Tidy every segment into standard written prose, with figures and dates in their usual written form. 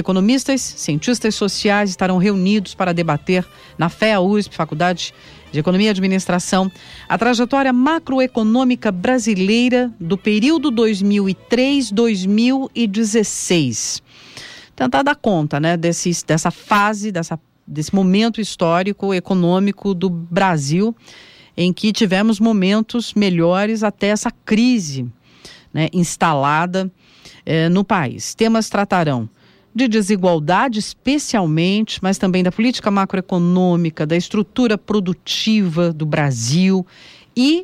Economistas, cientistas sociais estarão reunidos para debater na FEA USP, Faculdade de Economia e Administração, a trajetória macroeconômica brasileira do período 2003-2016. Tentar dar conta, né, dessa fase, desse momento histórico, econômico do Brasil, em que tivemos momentos melhores até essa crise, né, instalada no país. Temas tratarão de desigualdade especialmente, mas também da política macroeconômica, da estrutura produtiva do Brasil e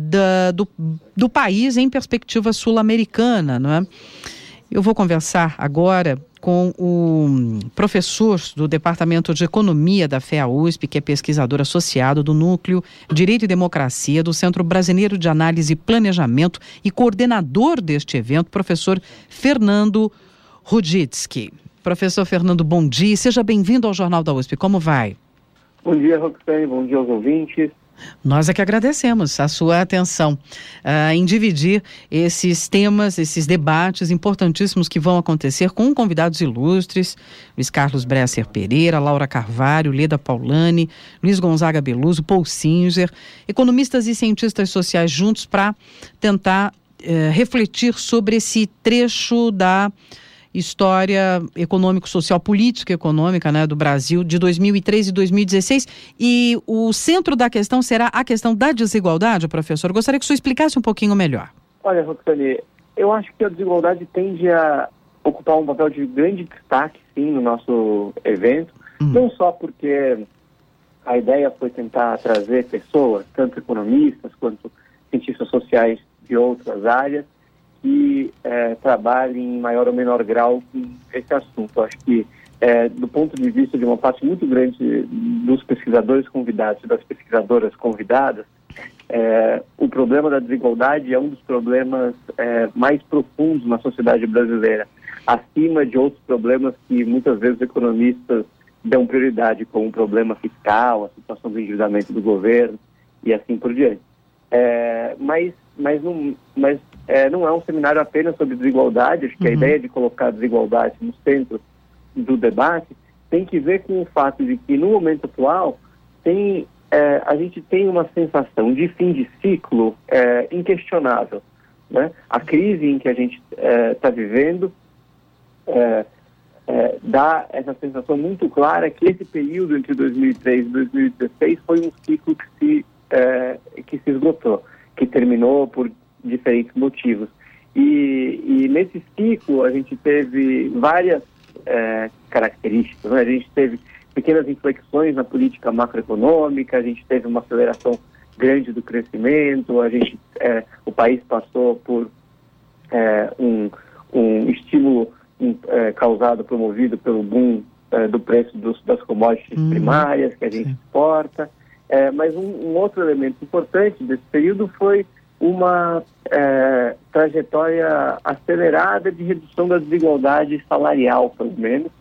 do país em perspectiva sul-americana, não é? Eu vou conversar agora com o professor do Departamento de Economia da FEA USP, que é pesquisador associado do Núcleo Direito e Democracia do Centro Brasileiro de Análise e Planejamento e coordenador deste evento, professor Fernando Ruditsky. Professor Fernando, bom dia. Seja bem-vindo ao Jornal da USP. Como vai? Bom dia, Roxane. Bom dia aos ouvintes. Nós é que agradecemos a sua atenção em dividir esses temas, esses debates importantíssimos que vão acontecer com convidados ilustres, Luiz Carlos Bresser Pereira, Laura Carvalho, Leda Paulani, Luiz Gonzaga Beluso, Paul Singer, economistas e cientistas sociais juntos para tentar refletir sobre esse trecho da história econômico-social, política econômica, né, do Brasil de 2003 e 2016. E o centro da questão será a questão da desigualdade, professor. Eu gostaria que o senhor explicasse um pouquinho melhor. Olha, Roxane, eu acho que a desigualdade tende a ocupar um papel de grande destaque, sim, no nosso evento. Não só porque a ideia foi tentar trazer pessoas, tanto economistas quanto cientistas sociais de outras áreas, que trabalhem em maior ou menor grau com esse assunto. Eu acho que, do ponto de vista de uma parte muito grande dos pesquisadores convidados e das pesquisadoras convidadas, o problema da desigualdade é um dos problemas mais profundos na sociedade brasileira, acima de outros problemas que muitas vezes os economistas dão prioridade, como o problema fiscal, a situação do endividamento do governo e assim por diante. Mas não é um seminário apenas sobre desigualdade. Acho que a ideia de colocar a desigualdade no centro do debate tem que ver com o fato de que, no momento atual, a gente tem uma sensação de fim de ciclo inquestionável, né? A crise em que a gente está vivendo dá essa sensação muito clara que esse período entre 2003 e 2016 foi um ciclo que se esgotou, que terminou por diferentes motivos. E nesse ciclo a gente teve várias características, né? A gente teve pequenas inflexões na política macroeconômica, a gente teve uma aceleração grande do crescimento, o país passou por um estímulo promovido pelo boom do preço das commodities primárias que a gente exporta. Mas um outro elemento importante desse período foi uma trajetória acelerada de redução da desigualdade salarial, pelo menos,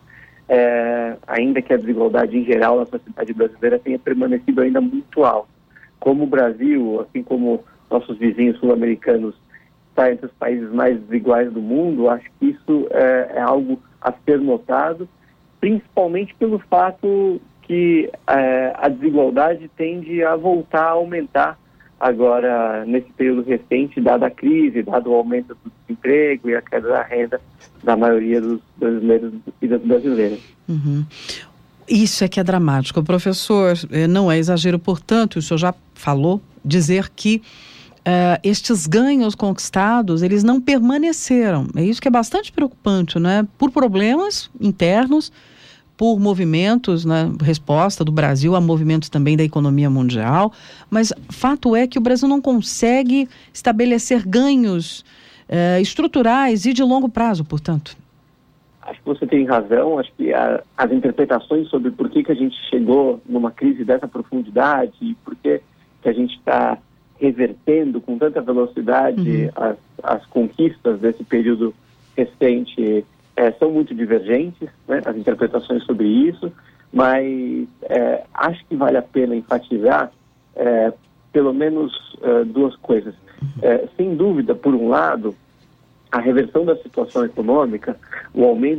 ainda que a desigualdade em geral na sociedade brasileira tenha permanecido ainda muito alta. Como o Brasil, assim como nossos vizinhos sul-americanos, está entre os países mais desiguais do mundo, acho que isso é algo a ser notado, principalmente pelo fato que a desigualdade tende a voltar a aumentar agora nesse período recente, dada a crise, dado o aumento do desemprego e a queda da renda da maioria dos brasileiros e das brasileiras. Isso é que é dramático. Professor, não é exagero, portanto, o senhor já falou, dizer que estes ganhos conquistados, eles não permaneceram. É isso que é bastante preocupante, né? Por problemas internos, por movimentos, né, resposta do Brasil a movimentos também da economia mundial, mas fato é que o Brasil não consegue estabelecer ganhos estruturais e de longo prazo, portanto. Acho que você tem razão. Acho que as interpretações sobre por que a gente chegou numa crise dessa profundidade e por que a gente está revertendo com tanta velocidade as conquistas desse período recente são muito divergentes, né, as interpretações sobre isso, mas acho que vale a pena enfatizar pelo menos duas coisas. Sem dúvida, por um lado, a reversão da situação econômica, o aumento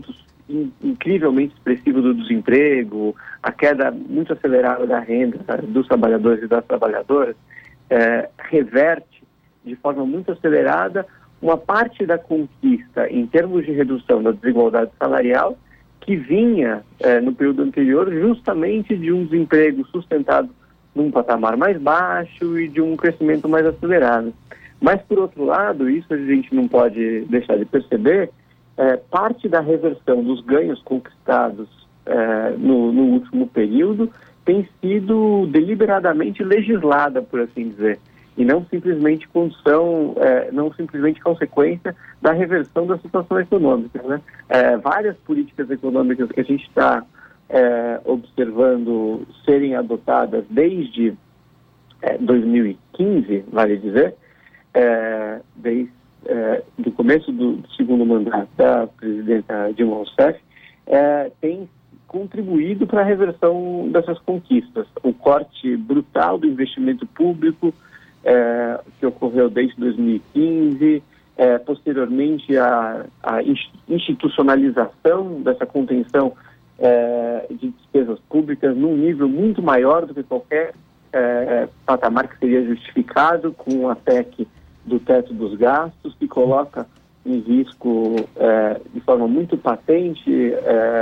incrivelmente expressivo do desemprego, a queda muito acelerada da renda dos trabalhadores e das trabalhadoras, reverte de forma muito acelerada uma parte da conquista em termos de redução da desigualdade salarial que vinha no período anterior justamente de um desemprego sustentado num patamar mais baixo e de um crescimento mais acelerado. Mas, por outro lado, isso a gente não pode deixar de perceber, parte da reversão dos ganhos conquistados no último período tem sido deliberadamente legislada, por assim dizer, e não simplesmente consequência da reversão da situação econômica, né? Várias políticas econômicas que a gente está observando serem adotadas desde 2015, vale dizer, desde do começo do segundo mandato da presidenta Dilma Rousseff, tem contribuído para a reversão dessas conquistas. O corte brutal do investimento público, que ocorreu desde 2015, posteriormente a institucionalização dessa contenção de despesas públicas num nível muito maior do que qualquer patamar que seria justificado, com a PEC do teto dos gastos, que coloca em risco de forma muito patente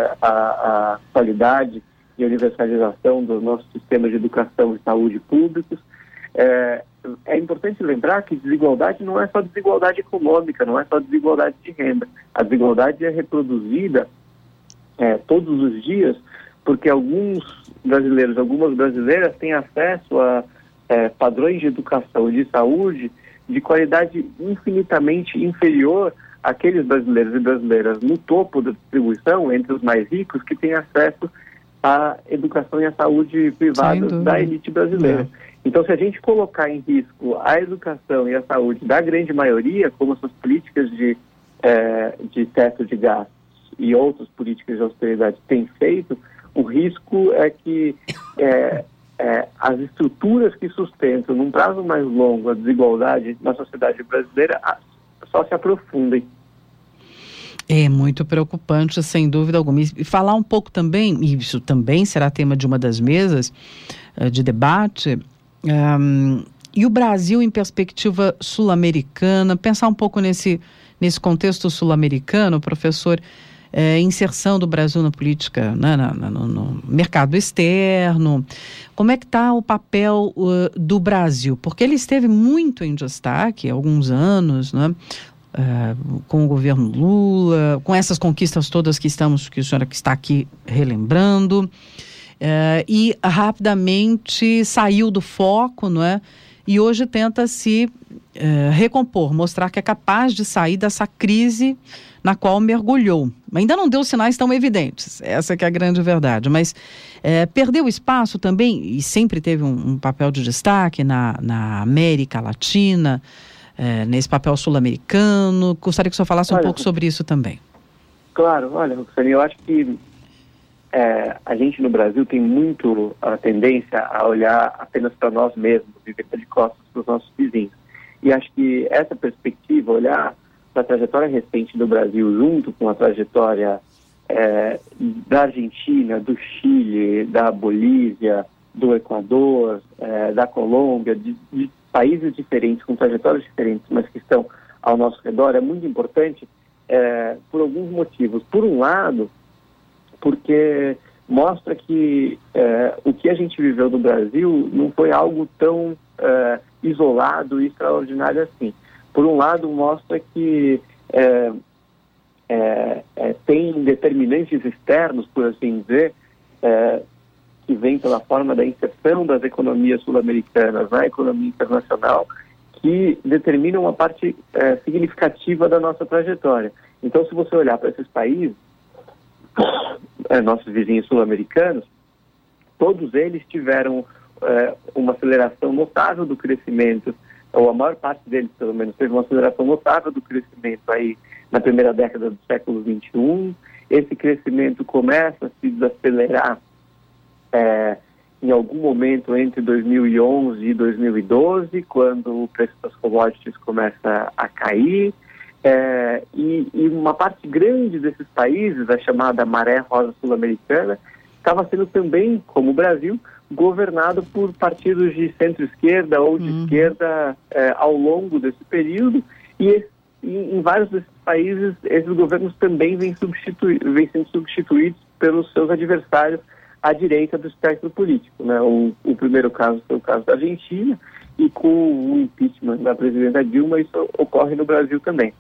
a qualidade e a universalização do nosso sistema de educação e saúde públicos. É importante lembrar que desigualdade não é só desigualdade econômica, não é só desigualdade de renda. A desigualdade é reproduzida todos os dias porque alguns brasileiros, algumas brasileiras têm acesso a padrões de educação e de saúde de qualidade infinitamente inferior àqueles brasileiros e brasileiras no topo da distribuição, entre os mais ricos, que têm acesso à educação e à saúde privadas da elite brasileira. Então, se a gente colocar em risco a educação e a saúde da grande maioria, como essas políticas de teto de gastos e outras políticas de austeridade têm feito, o risco é que as estruturas que sustentam, num prazo mais longo, a desigualdade na sociedade brasileira só se aprofundem. É muito preocupante, sem dúvida alguma. E falar um pouco também, e isso também será tema de uma das mesas de debate, e o Brasil em perspectiva sul-americana, pensar um pouco nesse contexto sul-americano, professor, inserção do Brasil na política, né, no mercado externo. Como é que está o papel do Brasil? Porque ele esteve muito em destaque há alguns anos, né, com o governo Lula, com essas conquistas todas que a senhora está aqui relembrando, e rapidamente saiu do foco, não é? E hoje tenta se recompor, mostrar que é capaz de sair dessa crise na qual mergulhou. Ainda não deu sinais tão evidentes, essa que é a grande verdade, mas perdeu espaço também, e sempre teve um papel de destaque na América Latina, nesse papel sul-americano. Gostaria que o senhor falasse um pouco sobre isso também. Claro, olha, Roxane, eu acho que a gente no Brasil tem muito a tendência a olhar apenas para nós mesmos e viver de costas para os nossos vizinhos. E acho que essa perspectiva, olhar para a trajetória recente do Brasil junto com a trajetória da Argentina, do Chile, da Bolívia, do Equador, da Colômbia, de países diferentes, com trajetórias diferentes, mas que estão ao nosso redor, é muito importante por alguns motivos. Por um lado, porque mostra que o que a gente viveu no Brasil não foi algo tão isolado e extraordinário assim. Por um lado, mostra que tem determinantes externos, por assim dizer, que vêm pela forma da inserção das economias sul-americanas na economia internacional, que determinam uma parte significativa da nossa trajetória. Então, se você olhar para esses países, nossos vizinhos sul-americanos, todos eles tiveram uma aceleração notável do crescimento, ou a maior parte deles, pelo menos, teve uma aceleração notável do crescimento aí na primeira década do século XXI. Esse crescimento começa a se desacelerar em algum momento entre 2011 e 2012, quando o preço das commodities começa a cair. E uma parte grande desses países, a chamada maré rosa sul-americana, estava sendo também, como o Brasil, governado por partidos de centro-esquerda ou de esquerda ao longo desse período, e em vários desses países esses governos também vêm sendo substituídos pelos seus adversários à direita do espectro político, né? O primeiro caso foi o caso da Argentina, e com o impeachment da presidenta Dilma isso ocorre no Brasil também.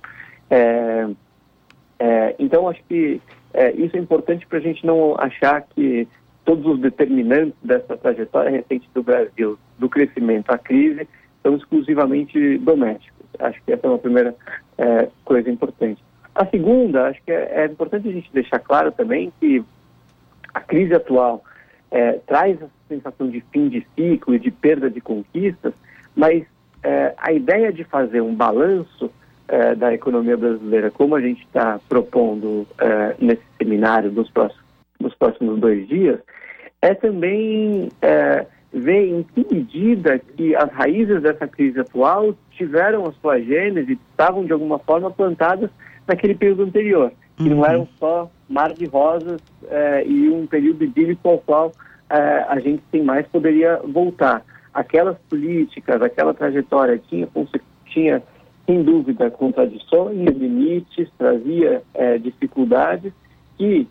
Então acho que isso é importante para a gente não achar que todos os determinantes dessa trajetória recente do Brasil, do crescimento à crise, são exclusivamente domésticos. Acho que essa é uma primeira coisa importante. A segunda, acho que é importante a gente deixar claro também que a crise atual traz essa sensação de fim de ciclo e de perda de conquistas, mas a ideia de fazer um balanço da economia brasileira, como a gente está propondo nesse seminário nos próximos 2 dias, é também ver em que medida que as raízes dessa crise atual tiveram a sua gênese, estavam de alguma forma plantadas naquele período anterior, que não eram só mar de rosas e um período idílico ao qual a gente sem mais poderia voltar. Aquelas políticas, aquela trajetória tinha sem dúvida contradições, limites, trazia dificuldades que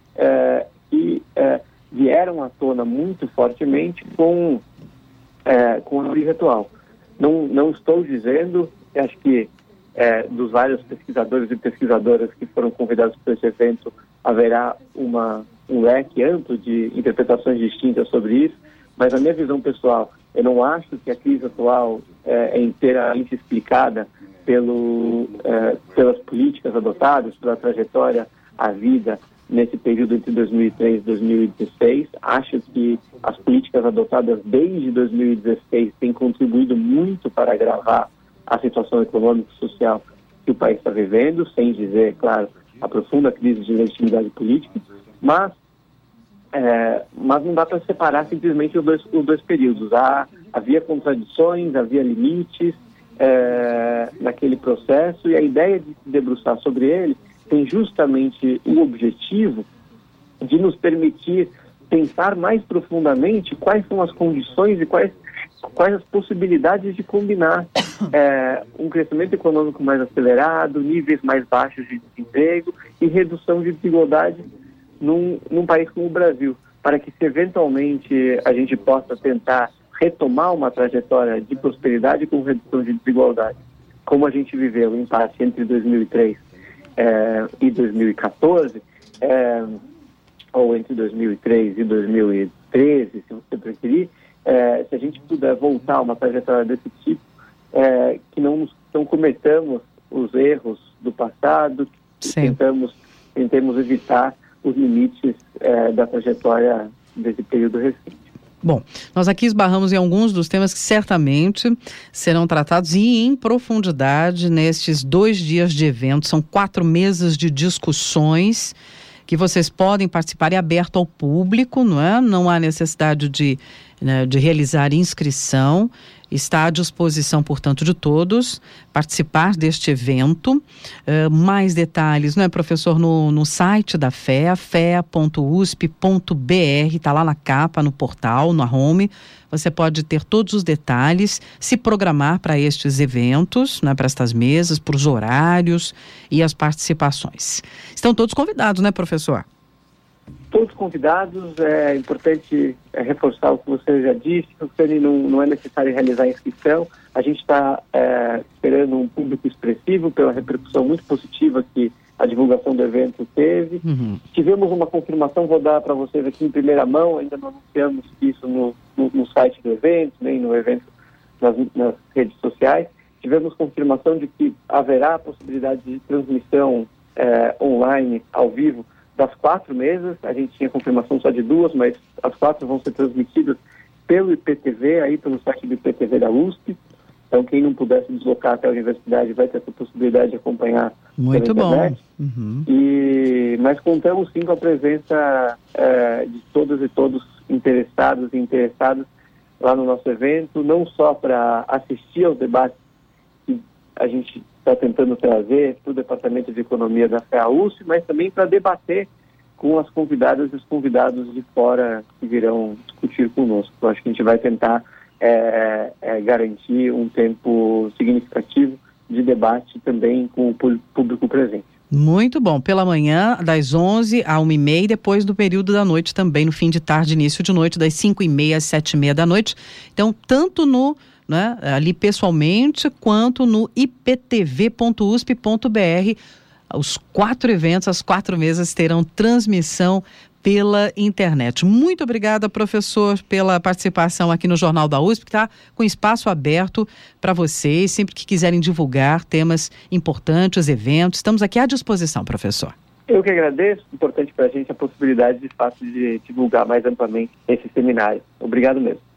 vieram à tona muito fortemente com a crise atual. Não estou dizendo, acho que dos vários pesquisadores e pesquisadoras que foram convidados para esse evento, haverá um leque amplo de interpretações distintas sobre isso, mas a minha visão pessoal, eu não acho que a crise atual é inteiramente explicada pelas políticas adotadas, pela trajetória à vida nesse período entre 2003 e 2016. Acho que as políticas adotadas desde 2016 têm contribuído muito para agravar a situação econômica e social que o país está vivendo, sem dizer, claro, a profunda crise de legitimidade política, mas não dá para separar simplesmente os dois períodos. Havia contradições, havia limites naquele processo, e a ideia de se debruçar sobre ele tem justamente o objetivo de nos permitir pensar mais profundamente quais são as condições e quais as possibilidades de combinar um crescimento econômico mais acelerado, níveis mais baixos de desemprego e redução de desigualdade num país como o Brasil, para que se eventualmente a gente possa tentar retomar uma trajetória de prosperidade com redução de desigualdade, como a gente viveu em parte entre 2003 e 2014, ou entre 2003 e 2013, se você preferir, se a gente puder voltar a uma trajetória desse tipo, que não cometamos os erros do passado, que tentemos evitar os limites da trajetória desse período recente. Bom, nós aqui esbarramos em alguns dos temas que certamente serão tratados e em profundidade nestes 2 dias de evento. São 4 mesas de discussões que vocês podem participar, é aberto ao público, não é? Não há necessidade de realizar inscrição. Está à disposição, portanto, de todos participar deste evento. Mais detalhes, não é, professor, no site da FEA, fea.usp.br, está lá na capa, no portal, na home. Você pode ter todos os detalhes, se programar para estes eventos, né, para estas mesas, para os horários e as participações. Estão todos convidados, né, professor? Todos convidados. É importante reforçar o que você já disse, que não é necessário realizar a inscrição. A gente está esperando um público expressivo pela repercussão muito positiva que a divulgação do evento teve. Tivemos uma confirmação, vou dar para vocês aqui em primeira mão, ainda não anunciamos isso no site do evento, nem no evento nas redes sociais. Tivemos confirmação de que haverá a possibilidade de transmissão online, ao vivo, das 4 mesas. A gente tinha confirmação só de 2, mas as 4 vão ser transmitidas pelo IPTV, aí pelo site do IPTV da USP. Então, quem não puder se deslocar até a universidade vai ter essa possibilidade de acompanhar muito pela internet. Bom. Mas contamos sim com a presença de todas e todos interessados e interessadas lá no nosso evento, não só para assistir aos debates que a gente está tentando trazer para o Departamento de Economia da FEA-USP, mas também para debater com as convidadas e os convidados de fora que virão discutir conosco. Eu acho que a gente vai tentar garantir um tempo significativo de debate também com o público presente. Muito bom. Pela manhã, das 11 à 1h30, depois do período da noite também, no fim de tarde, início de noite, das 5h30 às 7h30 da noite. Então, tanto ali pessoalmente, quanto no iptv.usp.br, os 4 eventos, as 4 mesas terão transmissão pela internet. Muito obrigada, professor, pela participação aqui no Jornal da USP, que está com espaço aberto para vocês, sempre que quiserem divulgar temas importantes, eventos. Estamos aqui à disposição, professor. Eu que agradeço. Importante para a gente a possibilidade, de fato, de divulgar mais amplamente esse seminário. Obrigado mesmo.